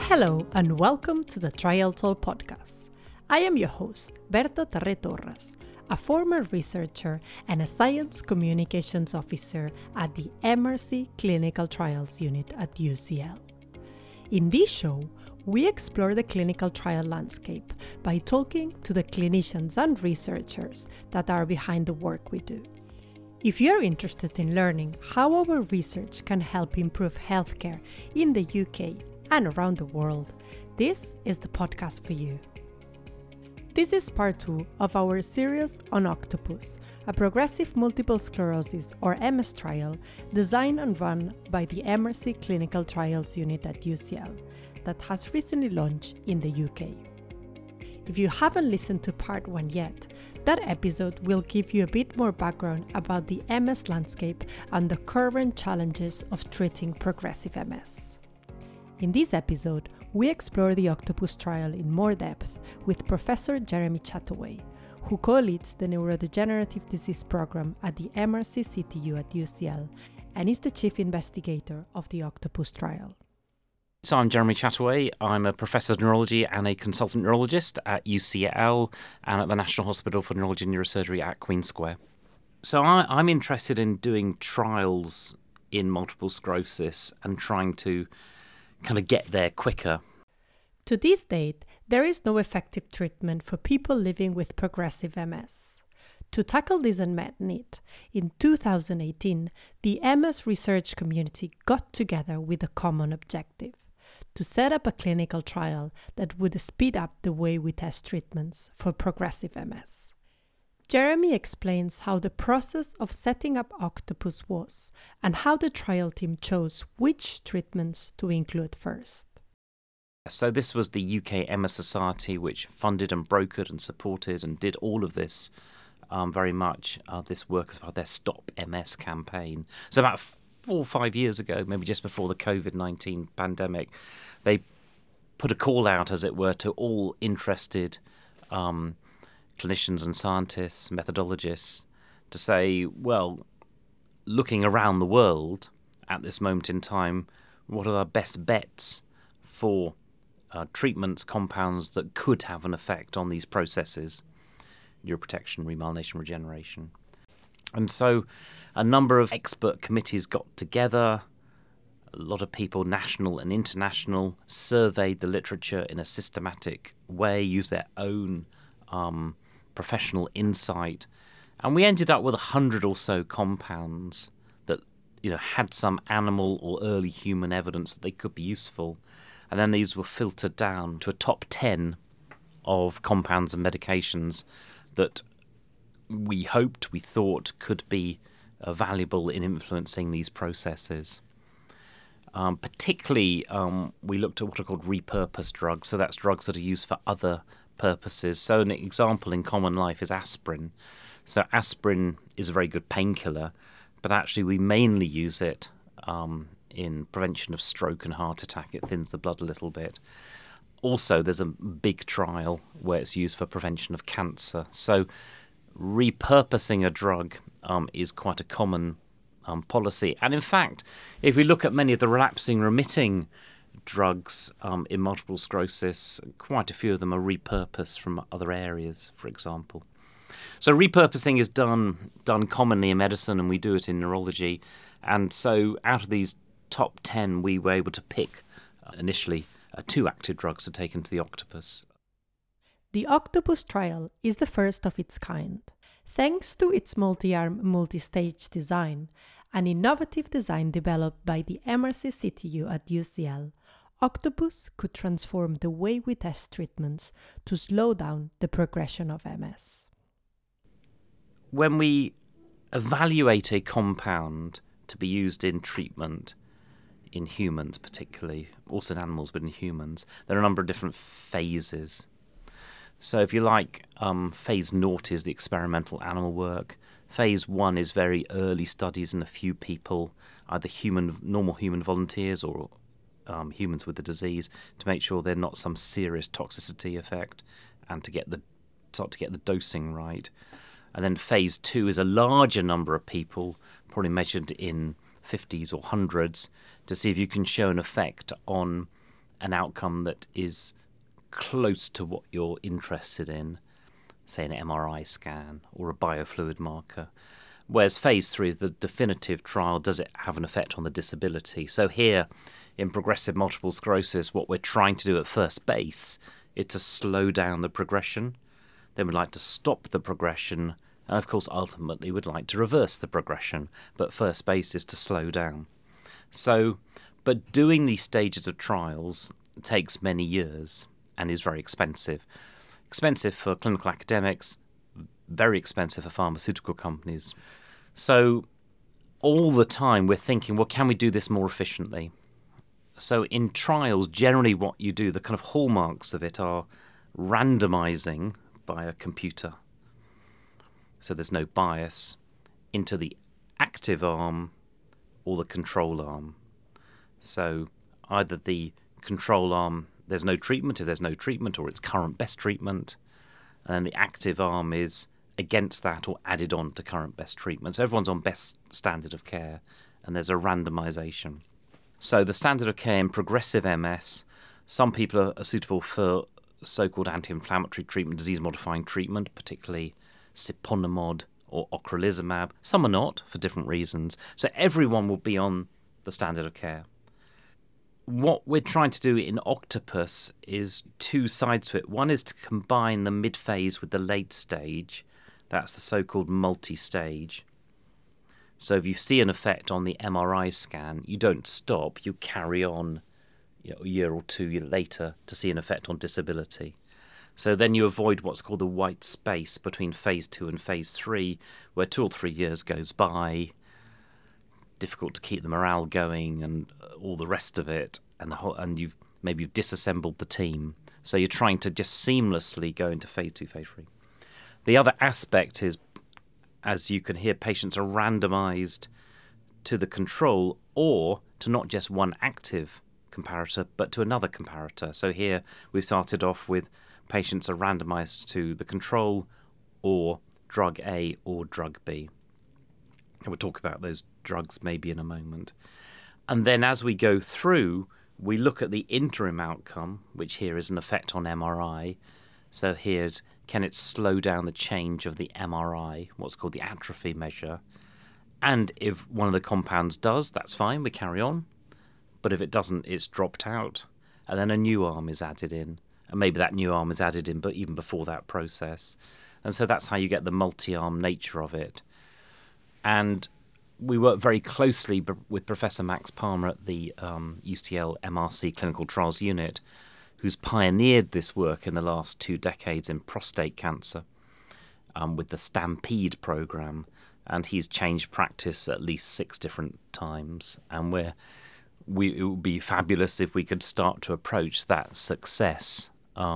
Hello and welcome to the TrialToll podcast. I am your host, Berta Terre Torres, a former researcher and a science communications officer at the MRC Clinical Trials Unit at UCL. In this show, we explore the clinical trial landscape by talking to the clinicians and researchers that are behind the work we do. If you're interested in learning how our research can help improve healthcare in the UK and around the world, this is the podcast for you. This is part 2 of our series on Octopus, a progressive multiple sclerosis or MS trial designed and run by the MRC Clinical Trials Unit at UCL that has recently launched in the UK. If you haven't listened to part 1 yet, that episode will give you a bit more background about the MS landscape and the current challenges of treating progressive MS. In this episode, we explore the Octopus trial in more depth with Professor Jeremy Chataway, who co-leads the Neurodegenerative Disease Program at the MRC CTU at UCL and is the chief investigator of the Octopus trial. So I'm Jeremy Chataway. I'm a professor of neurology and a consultant neurologist at UCL and at the National Hospital for Neurology and Neurosurgery at Queen Square. So I'm interested in doing trials in multiple sclerosis and trying to kind of get there quicker. To this date, there is no effective treatment for people living with progressive MS. To tackle this unmet need, in 2018, the MS research community got together with a common objective: to set up a clinical trial that would speed up the way we test treatments for progressive MS. Jeremy explains how the process of setting up Octopus was and how the trial team chose which treatments to include first. So this was the UK MS Society, which funded and brokered and supported and did all of this very much, this work as part of their Stop MS campaign. So about 4 or 5 years ago, maybe just before the COVID-19 pandemic, they put a call out, as it were, to all interested clinicians and scientists, methodologists, to say, well, looking around the world at this moment in time, what are our best bets for treatments, compounds that could have an effect on these processes, neuroprotection, remyelination, regeneration. And so a number of expert committees got together, a lot of people, national and international, surveyed the literature in a systematic way, used their own professional insight, and we ended up with 100 or so compounds that had some animal or early human evidence that they could be useful. And then these were filtered down to a top 10 of compounds and medications that we thought could be valuable in influencing these processes. Particularly, we looked at what are called repurposed drugs. So that's drugs that are used for other purposes. So an example in common life is aspirin. So aspirin is a very good painkiller, but actually we mainly use it in prevention of stroke and heart attack. It thins the blood a little bit. Also, there's a big trial where it's used for prevention of cancer. So repurposing a drug is quite a common policy. And in fact, if we look at many of the relapsing remitting drugs in multiple sclerosis, quite a few of them are repurposed from other areas, for example. So repurposing is done commonly in medicine, and we do it in neurology. And so out of these top 10, we were able to pick initially 2 active drugs to take into the Octopus. The Octopus trial is the first of its kind. Thanks to its multi-arm, multi-stage design, an innovative design developed by the MRC CTU at UCL, Octopus could transform the way we test treatments to slow down the progression of MS. When we evaluate a compound to be used in treatment, in humans particularly, also in animals, but in humans, there are a number of different phases. So if you like, phase 0 is the experimental animal work. Phase 1 is very early studies in a few people, either normal human volunteers or humans with the disease, to make sure they're not some serious toxicity effect and to start to get the dosing right. And then phase 2 is a larger number of people, probably measured in 50s or hundreds, to see if you can show an effect on an outcome that is close to what you're interested in, say an MRI scan or a biofluid marker. Whereas phase 3 is the definitive trial. Does it have an effect on the disability? So here, in progressive multiple sclerosis, what we're trying to do at first base is to slow down the progression. Then we'd like to stop the progression. And of course, ultimately, we'd like to reverse the progression. But first base is to slow down. So, but doing these stages of trials takes many years and is very expensive. Expensive for clinical academics, very expensive for pharmaceutical companies. So all the time we're thinking, well, can we do this more efficiently? So in trials, generally what you do, the kind of hallmarks of it are randomizing by a computer. So there's no bias into the active arm or the control arm. So either the control arm, there's no treatment, if there's no treatment, or it's current best treatment. And then the active arm is against that or added on to current best treatment. So everyone's on best standard of care, and there's a randomization. So the standard of care in progressive MS, some people are suitable for so-called anti-inflammatory treatment, disease-modifying treatment, particularly siponimod or ocrelizumab. Some are not, for different reasons. So everyone will be on the standard of care. What we're trying to do in Octopus is two sides to it. One is to combine the mid-phase with the late stage. That's the so-called multi-stage. So if you see an effect on the MRI scan, you don't stop, you carry on a year or two later to see an effect on disability. So then you avoid what's called the white space between phase 2 and phase 3, where 2 or 3 years goes by, difficult to keep the morale going and all the rest of it, and you've disassembled the team. So you're trying to just seamlessly go into phase 2, phase 3. The other aspect is, as you can hear, patients are randomized to the control or to not just one active comparator, but to another comparator. So here we've started off with patients are randomized to the control or drug A or drug B. And we'll talk about those drugs maybe in a moment. And then as we go through, we look at the interim outcome, which here is an effect on MRI. So here's, can it slow down the change of the MRI, what's called the atrophy measure? And if one of the compounds does, that's fine, we carry on. But if it doesn't, it's dropped out. And then a new arm is added in. And maybe that new arm is added in, but even before that process. And so that's how you get the multi-arm nature of it. And we work very closely with Professor Max Palmer at the UCL MRC Clinical Trials Unit, who's pioneered this work in the last 2 decades in prostate cancer with the STAMPEDE program. And he's changed practice at least 6 different times. And it would be fabulous if we could start to approach that success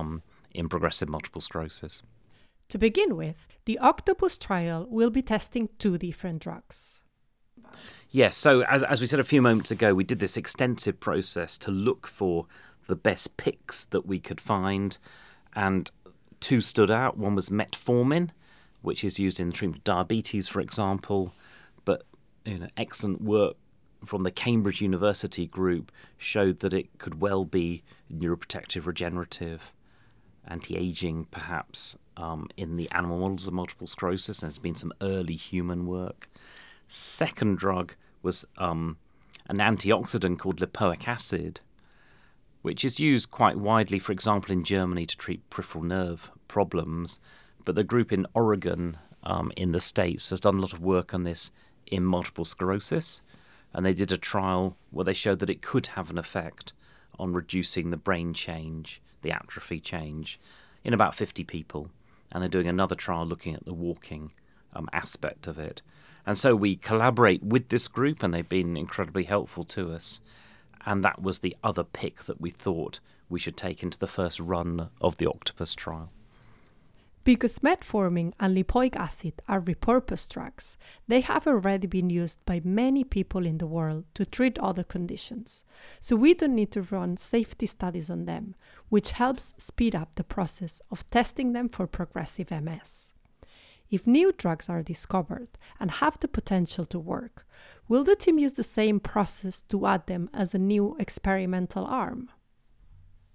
in progressive multiple sclerosis. To begin with, the Octopus trial will be testing 2 different drugs. Yes, so as we said a few moments ago, we did this extensive process to look for the best picks that we could find, and 2 stood out. One was metformin, which is used in the treatment of diabetes, for example, but excellent work from the Cambridge University group showed that it could well be neuroprotective, regenerative, anti-aging perhaps in the animal models of multiple sclerosis, and there's been some early human work. Second drug was an antioxidant called lipoic acid, which is used quite widely, for example, in Germany to treat peripheral nerve problems. But the group in Oregon in the States has done a lot of work on this in multiple sclerosis. And they did a trial where they showed that it could have an effect on reducing the brain change, the atrophy change, in about 50 people. And they're doing another trial looking at the walking aspect of it. And so we collaborate with this group, and they've been incredibly helpful to us. And that was the other pick that we thought we should take into the first run of the Octopus trial. Because metformin and lipoic acid are repurposed drugs, they have already been used by many people in the world to treat other conditions. So we don't need to run safety studies on them, which helps speed up the process of testing them for progressive MS. If new drugs are discovered and have the potential to work, will the team use the same process to add them as a new experimental arm?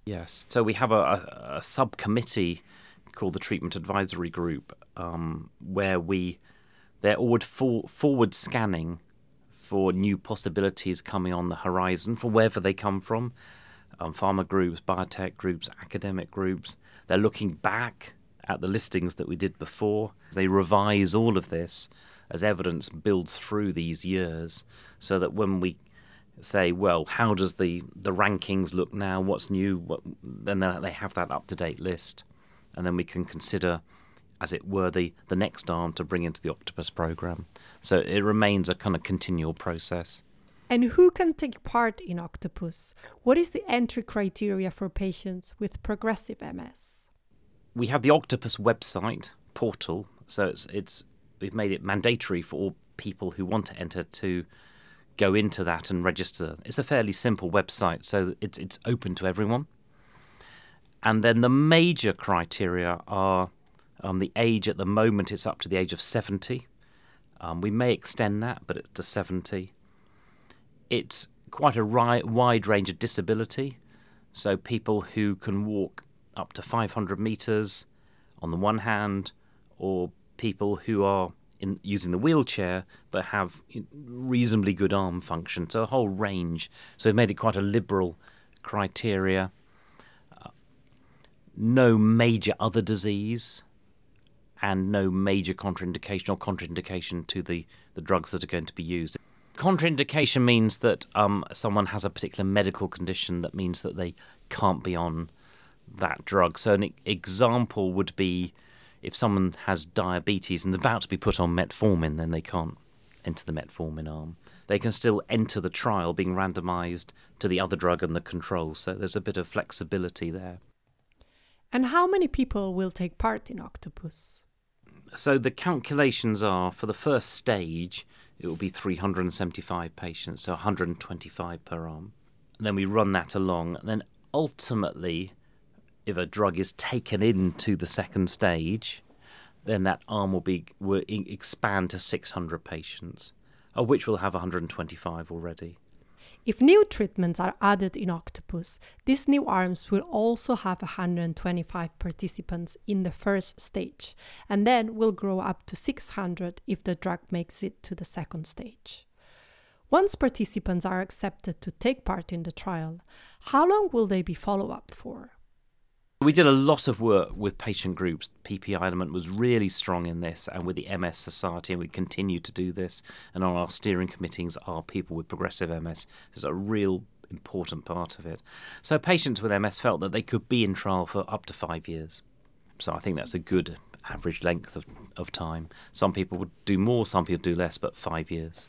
Yes. So we have a subcommittee called the Treatment Advisory Group, where they're always forward scanning for new possibilities coming on the horizon, for wherever they come from, pharma groups, biotech groups, academic groups. They're looking back at the listings that we did before. They revise all of this as evidence builds through these years, so that when we say, well, how does the rankings look now? What's new? Then they have that up-to-date list. And then we can consider, as it were, the next arm to bring into the Octopus program. So it remains a kind of continual process. And who can take part in Octopus? What is the entry criteria for patients with progressive MS? We have the Octopus website portal. So we've made it mandatory for all people who want to enter to go into that and register. It's a fairly simple website, so it's open to everyone. And then the major criteria are the age. At the moment, it's up to the age of 70. We may extend that, but it's to 70. It's quite a wide range of disability, so people who can walk up to 500 metres on the one hand, or people who are using the wheelchair but have reasonably good arm function, so a whole range. So we've made it quite a liberal criteria. No major other disease and no major contraindication or contraindication to the drugs that are going to be used. Contraindication means that someone has a particular medical condition that means that they can't be on that drug. So an example would be if someone has diabetes and is about to be put on metformin, then they can't enter the metformin arm. They can still enter the trial being randomised to the other drug and the control. So there's a bit of flexibility there. And how many people will take part in Octopus? So the calculations are, for the first stage, it will be 375 patients, so 125 per arm. And then we run that along. And then ultimately, if a drug is taken into the second stage, then that arm will expand to 600 patients, of which we'll have 125 already. If new treatments are added in Octopus, these new arms will also have 125 participants in the first stage, and then will grow up to 600 if the drug makes it to the second stage. Once participants are accepted to take part in the trial, how long will they be followed up for? We did a lot of work with patient groups. PPI element was really strong in this, and with the MS Society, and we continue to do this. And on our steering committees are people with progressive MS. There's a real important part of it. So patients with MS felt that they could be in trial for up to 5 years. So I think that's a good average length of time. Some people would do more, some people do less, but 5 years.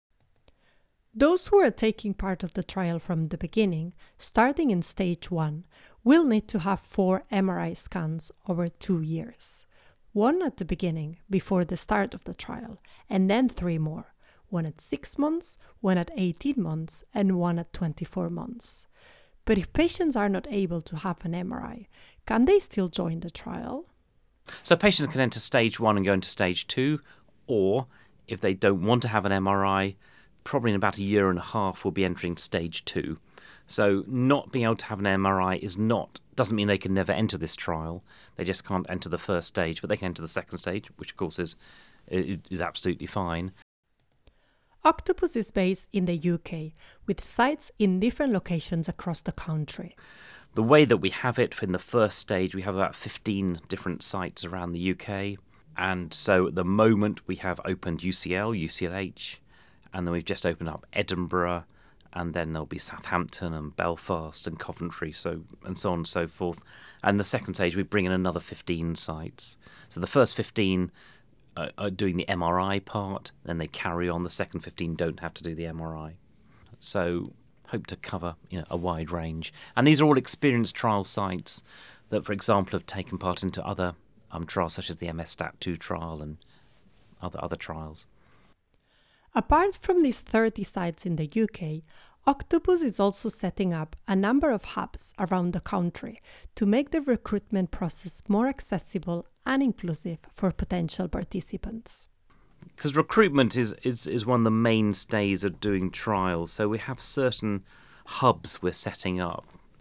Those who are taking part of the trial from the beginning, starting in stage 1, will need to have 4 MRI scans over 2 years. 1 at the beginning, before the start of the trial, and then 3 more, 1 at 6 months, 1 at 18 months, and 1 at 24 months. But if patients are not able to have an MRI, can they still join the trial? So patients can enter stage 1 and go into stage 2, or if they don't want to have an MRI, probably in about a year and a half we'll be entering stage 2. So not being able to have an MRI doesn't mean they can never enter this trial. They just can't enter the first stage, but they can enter the second stage, which of course is absolutely fine. Octopus is based in the UK, with sites in different locations across the country. The way that we have it in the first stage, we have about 15 different sites around the UK. And so at the moment we have opened UCL, UCLH, and then we've just opened up Edinburgh, and then there'll be Southampton and Belfast and Coventry, and so on and so forth. And the second stage, we bring in another 15 sites. So the first 15 are doing the MRI part, then they carry on. The second 15 don't have to do the MRI. So hope to cover a wide range. And these are all experienced trial sites that, for example, have taken part into other trials, such as the MS-STAT2 trial and other trials. Apart from these 30 sites in the UK, Octopus is also setting up a number of hubs around the country to make the recruitment process more accessible and inclusive for potential participants. Because recruitment is one of the mainstays of doing trials, so we have certain hubs we're setting up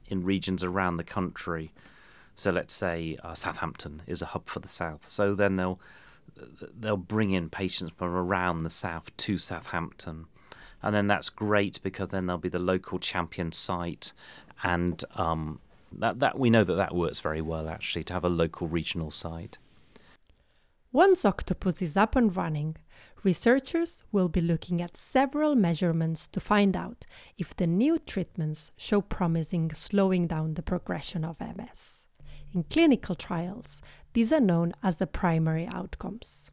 in regions around the country. So let's say Southampton is a hub for the south. So then they'll bring in patients from around the south to Southampton. And then that's great because then there'll be the local champion site. And that we know that works very well, actually, to have a local regional site. Once Octopus is up and running, researchers will be looking at several measurements to find out if the new treatments show promise in slowing down the progression of MS. In clinical trials, these are known as the primary outcomes.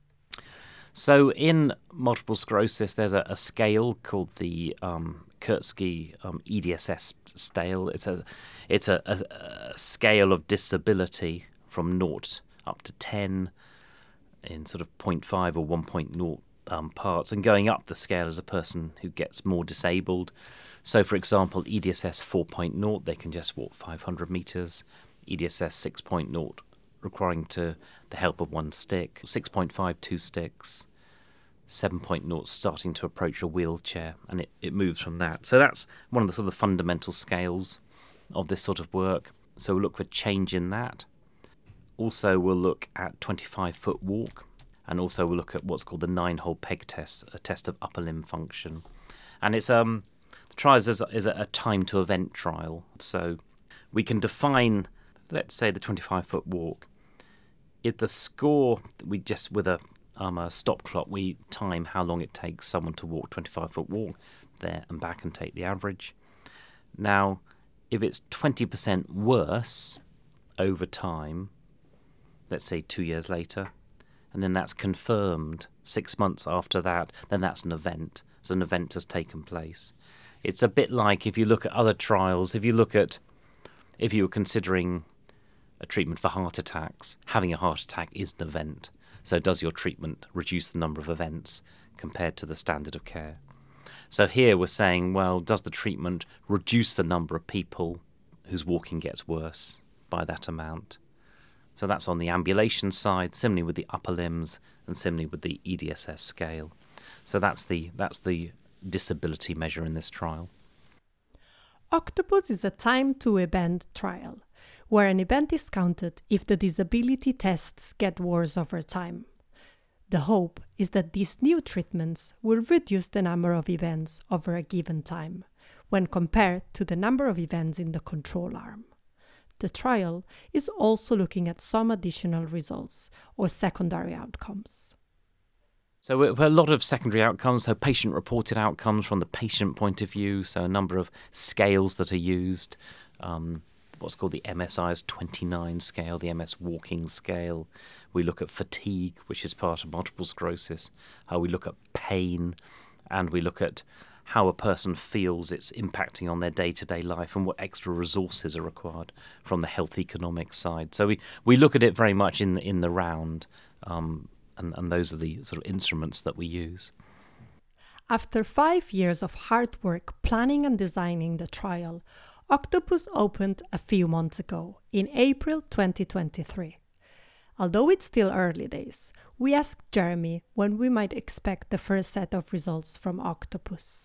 So in multiple sclerosis, there's a scale called the Kurtzky EDSS scale. It's a scale of disability from 0 up to 10 in sort of 0.5 or 1.0 parts, and going up the scale as a person who gets more disabled. So, for example, EDSS 4.0, they can just walk 500 meters. EDSS 6.0, requiring the help of one stick. 6.5, 2 sticks. 7.0, starting to approach a wheelchair, and it moves from that. So that's one of the sort of fundamental scales of this sort of work. So we'll look for change in that. Also, we'll look at 25-foot walk, and also we'll look at what's called the 9-hole peg test, a test of upper limb function. And it's the trial is a time to event trial. So we can define, let's say, the 25-foot walk. If the score, we just with a stop clock, we time how long it takes someone to walk 25-foot walk there and back and take the average. Now, if it's 20% worse over time, let's say 2 years later, and then that's confirmed 6 months after that, then that's an event. So an event has taken place. It's a bit like if you look at other trials, if you were considering a treatment for heart attacks, having a heart attack is an event. So does your treatment reduce the number of events compared to the standard of care? So here we're saying, well, does the treatment reduce the number of people whose walking gets worse by that amount? So that's on the ambulation side, similarly with the upper limbs, and similarly with the EDSS scale. So that's the disability measure in this trial. Octopus is a time-to-event trial, where an event is counted if the disability tests get worse over time. The hope is that these new treatments will reduce the number of events over a given time, when compared to the number of events in the control arm. The trial is also looking at some additional results or secondary outcomes. So a lot of secondary outcomes, so patient-reported outcomes from the patient point of view, so a number of scales that are used, what's called the MSIS-29 scale, the MS walking scale. We look at fatigue, which is part of multiple sclerosis. We look at pain, and we look at how a person feels it's impacting on their day-to-day life and what extra resources are required from the health economic side. So we look at it very much in the round, and those are the sort of instruments that we use. After 5 years of hard work planning and designing the trial, Octopus opened a few months ago, in April 2023. Although it's still early days, we asked Jeremy when we might expect the first set of results from Octopus.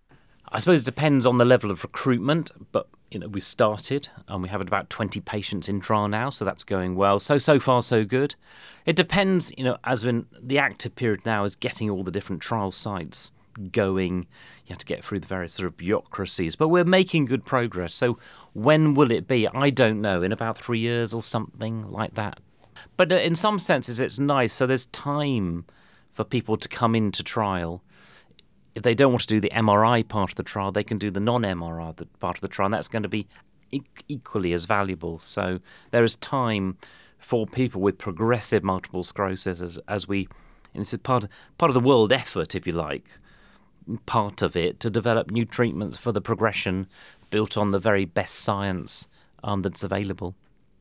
I suppose it depends on the level of recruitment, but we've started and we have about 20 patients in trial now, so that's going well. So far, so good. It depends, as in the active period now is getting all the different trial sites going. You have to get through the various sort of bureaucracies, but we're making good progress. So when will it be? I don't know, in about 3 years or something like that. But in some senses, it's nice. So there's time for people to come into trial. If they don't want to do the MRI part of the trial, they can do the non-MRI part of the trial, and that's going to be equally as valuable. So there is time for people with progressive multiple sclerosis as we, and this is part of the world effort, if you like, part of it, to develop new treatments for the progression built on the very best science that's available.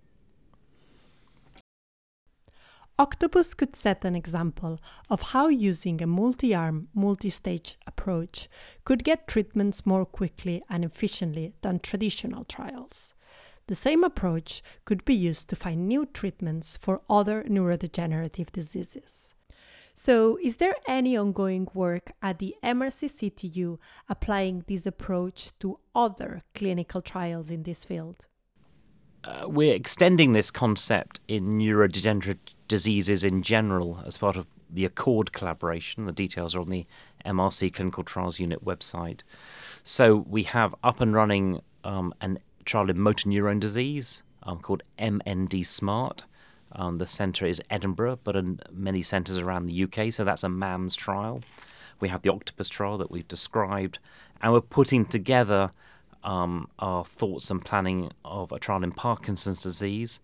Octopus could set an example of how using a multi-arm, multi-stage approach could get treatments more quickly and efficiently than traditional trials. The same approach could be used to find new treatments for other neurodegenerative diseases. So, is there any ongoing work at the MRC CTU applying this approach to other clinical trials in this field? We're extending this concept in neurodegenerative diseases in general as part of the Accord collaboration. The details are on the MRC Clinical Trials Unit website. So we have up and running a trial in motor neurone disease called MND SMART. The centre is Edinburgh, but in many centres around the UK, so that's a MAMS trial. We have the Octopus trial that we've described, and we're putting together our thoughts and planning of a trial in Parkinson's disease,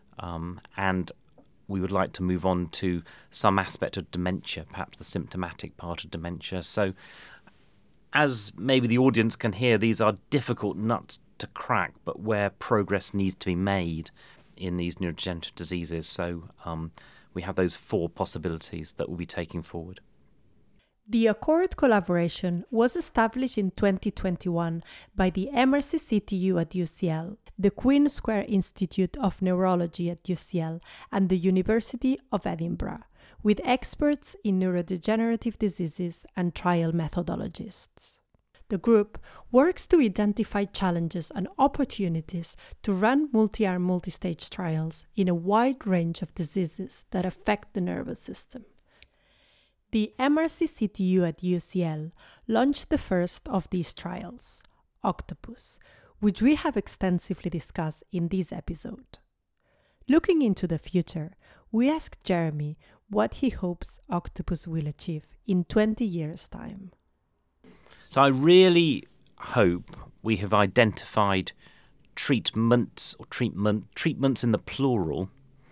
and we would like to move on to some aspect of dementia, perhaps the symptomatic part of dementia. So, as maybe the audience can hear, these are difficult nuts to crack, but where progress needs to be made in these neurodegenerative diseases. So we have those 4 possibilities that we'll be taking forward. The Accord collaboration was established in 2021 by the MRC CTU at UCL, the Queen Square Institute of Neurology at UCL, and the University of Edinburgh, with experts in neurodegenerative diseases and trial methodologists. The group works to identify challenges and opportunities to run multi-arm, multi-stage trials in a wide range of diseases that affect the nervous system. The MRC CTU at UCL launched the first of these trials, Octopus, which we have extensively discussed in this episode. Looking into the future, we asked Jeremy what he hopes Octopus will achieve in 20 years' time. So I really hope we have identified treatments in the plural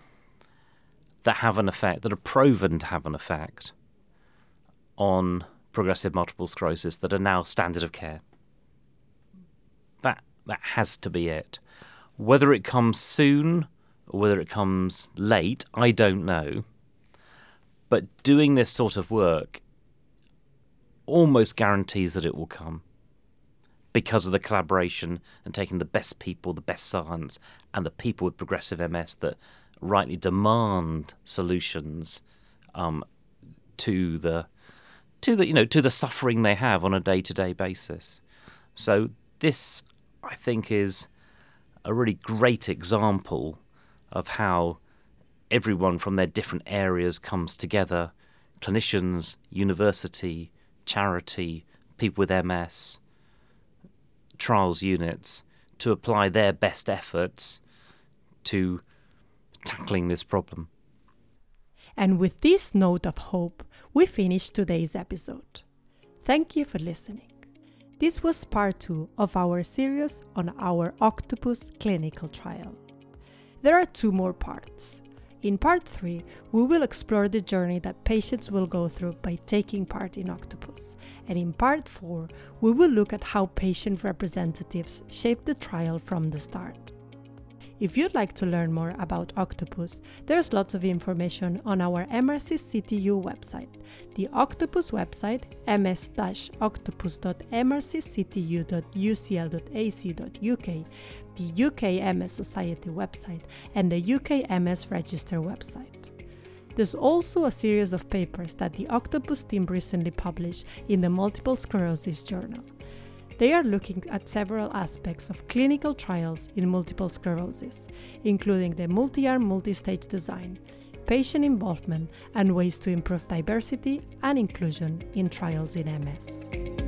that have an effect, that are proven to have an effect on progressive multiple sclerosis, that are now standard of care. That has to be it. Whether it comes soon or whether it comes late, I don't know. But doing this sort of work almost guarantees that it will come, because of the collaboration and taking the best people, the best science, and the people with progressive MS that rightly demand solutions to the suffering they have on a day-to-day basis. So this, I think, is a really great example of how everyone from their different areas comes together: clinicians, university, charity, people with MS, trials units, to apply their best efforts to tackling this problem. And with this note of hope, we finish today's episode. Thank you for listening. This was part 2 of our series on our Octopus clinical trial. There are 2 more parts. In part 3, we will explore the journey that patients will go through by taking part in Octopus. And in part 4, we will look at how patient representatives shape the trial from the start. If you'd like to learn more about Octopus, there's lots of information on our MRC CTU website. The Octopus website, ms-octopus.mrcctu.ucl.ac.uk, the UK MS Society website, and the UK MS Register website. There's also a series of papers that the Octopus team recently published in the Multiple Sclerosis Journal. They are looking at several aspects of clinical trials in multiple sclerosis, including the multi-arm, multi-stage design, patient involvement, and ways to improve diversity and inclusion in trials in MS.